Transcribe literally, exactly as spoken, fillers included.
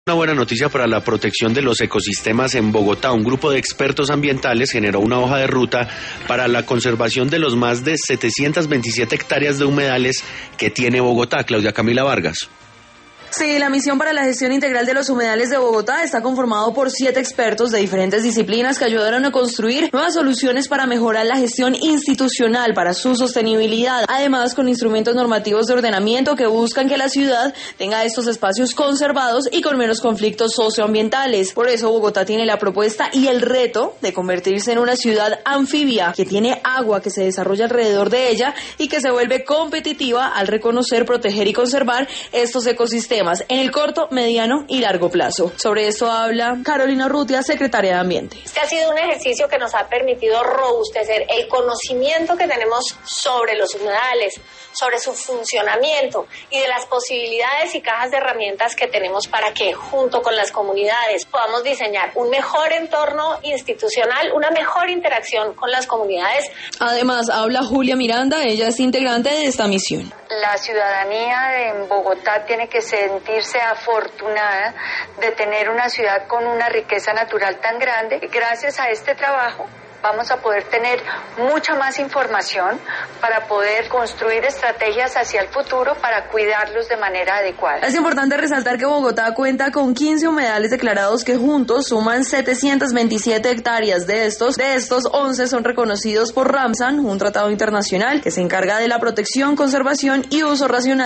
Una buena noticia para la protección de los ecosistemas en Bogotá. Un grupo de expertos ambientales generó una hoja de ruta para la conservación de los más de setecientas veintisiete hectáreas de humedales que tiene Bogotá. Claudia Camila Vargas. Sí, la misión para la gestión integral de los humedales de Bogotá está conformado por siete expertos de diferentes disciplinas que ayudaron a construir nuevas soluciones para mejorar la gestión institucional para su sostenibilidad, además con instrumentos normativos de ordenamiento que buscan que la ciudad tenga estos espacios conservados y con menos conflictos socioambientales. Por eso Bogotá tiene la propuesta y el reto de convertirse en una ciudad anfibia que tiene agua que se desarrolla alrededor de ella y que se vuelve competitiva al reconocer, proteger y conservar estos ecosistemas en el corto, mediano y largo plazo. Sobre esto habla Carolina Urrutia, secretaria de Ambiente. Este ha sido un ejercicio que nos ha permitido robustecer el conocimiento que tenemos sobre los humedales, sobre su funcionamiento y de las posibilidades y cajas de herramientas que tenemos para que, junto con las comunidades, podamos diseñar un mejor entorno institucional, una mejor interacción con las comunidades. Además, habla Julia Miranda, ella es integrante de esta misión. La ciudadanía de Bogotá tiene que sentirse afortunada de tener una ciudad con una riqueza natural tan grande. Gracias a este trabajo vamos a poder tener mucha más información para poder construir estrategias hacia el futuro para cuidarlos de manera adecuada. Es importante resaltar que Bogotá cuenta con quince humedales declarados que juntos suman setecientas veintisiete hectáreas. De estos, de estos once son reconocidos por Ramsar, un tratado internacional que se encarga de la protección, conservación y uso racional